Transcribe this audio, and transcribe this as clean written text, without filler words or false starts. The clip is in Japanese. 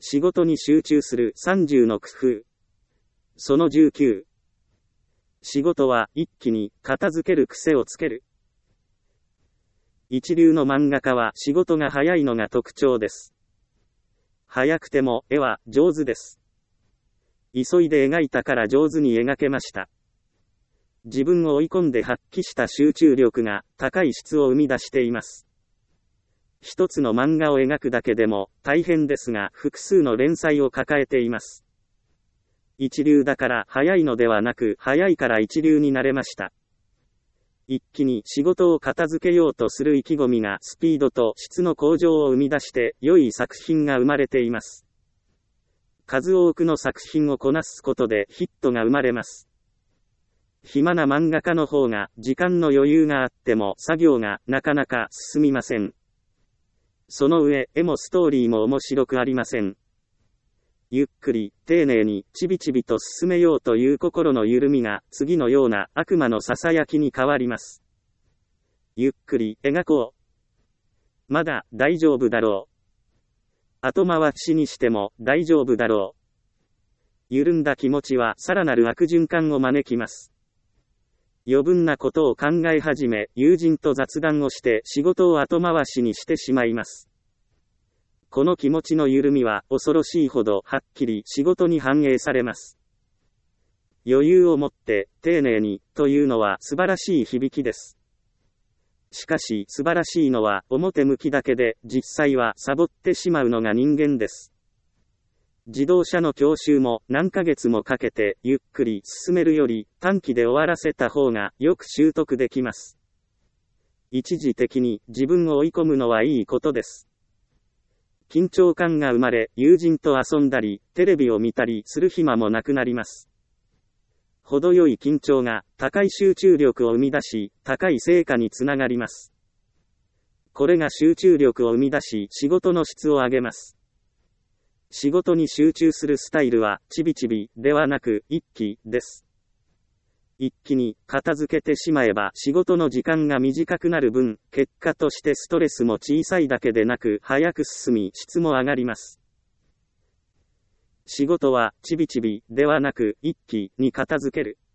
仕事に集中する30の工夫。その19。仕事は一気に片付ける癖をつける。一流の漫画家は仕事が早いのが特徴です。早くても絵は上手です。急いで描いたから上手に描けました。自分を追い込んで発揮した集中力が高い質を生み出しています。一つの漫画を描くだけでも大変ですが、複数の連載を抱えています。一流だから早いのではなく、早いから一流になれました。一気に仕事を片付けようとする意気込みがスピードと質の向上を生み出して良い作品が生まれています。数多くの作品をこなすことでヒットが生まれます。暇な漫画家の方が時間の余裕があっても作業がなかなか進みません。その上、絵もストーリーも面白くありません。ゆっくり、丁寧に、ちびちびと進めようという心の緩みが、次のような悪魔の囁きに変わります。ゆっくり、描こう。まだ、大丈夫だろう。後回しにしても、大丈夫だろう。緩んだ気持ちは、さらなる悪循環を招きます。余分なことを考え始め、友人と雑談をして仕事を後回しにしてしまいます。この気持ちの緩みは恐ろしいほどはっきり仕事に反映されます。余裕を持って丁寧にというのは素晴らしい響きです。しかし素晴らしいのは表向きだけで、実際はサボってしまうのが人間です。自動車の教習も何ヶ月もかけてゆっくり進めるより短期で終わらせた方がよく習得できます。一時的に自分を追い込むのはいいことです。緊張感が生まれ、友人と遊んだり、テレビを見たりする暇もなくなります。程よい緊張が高い集中力を生み出し、高い成果につながります。これが集中力を生み出し、仕事の質を上げます。仕事に集中するスタイルは、ちびちびではなく、一気です。一気に片付けてしまえば仕事の時間が短くなる分、結果としてストレスも小さいだけでなく、早く進み、質も上がります。仕事は、ちびちびではなく、一気に片付ける。